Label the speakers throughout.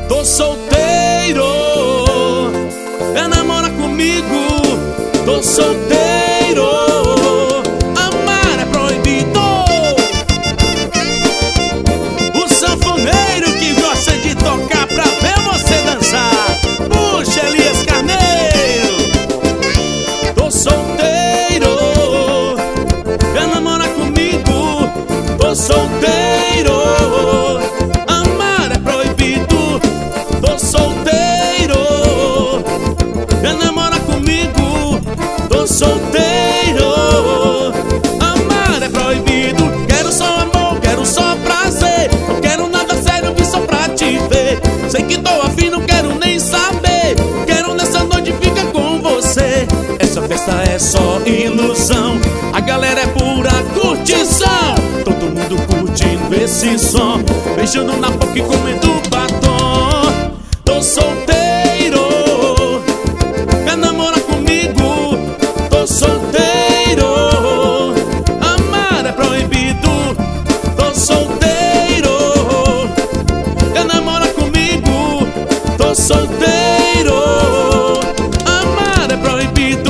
Speaker 1: Tô solteiro, quer namorar comigo? Tô solteiro, amar é proibido. O sanfoneiro que gosta de tocar pra ver você dançar, puxa Elias Carneiro. Tô solteiro, quer namorar comigo? Tô solteiro, amar é proibido. Tô solteiro, quer namorar comigo? Tô solteiro, amar é proibido. Quero só amor, quero só prazer, não quero nada sério, vim só pra te ver. Sei que tô afim, não quero nem saber, quero nessa noite ficar com você. Essa festa é só ilusão, a galera é pura curtição. Todo mundo curtindo esse som, beijando na boca e comendo batom. Tô solteiro, quer namorar comigo? Tô solteiro, amar é proibido. Tô solteiro, quer namorar comigo? Tô solteiro, amar é proibido.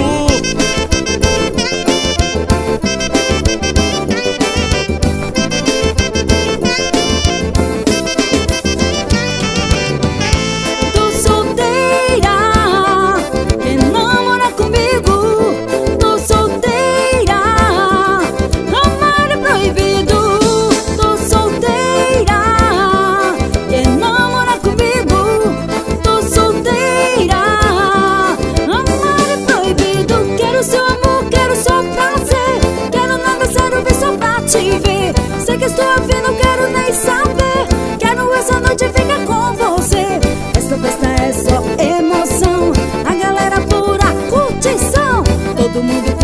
Speaker 2: Sei que estou afim, não quero nem saber, quero essa noite ficar com você. Essa festa é só emoção, a galera pura curtição. Todo mundo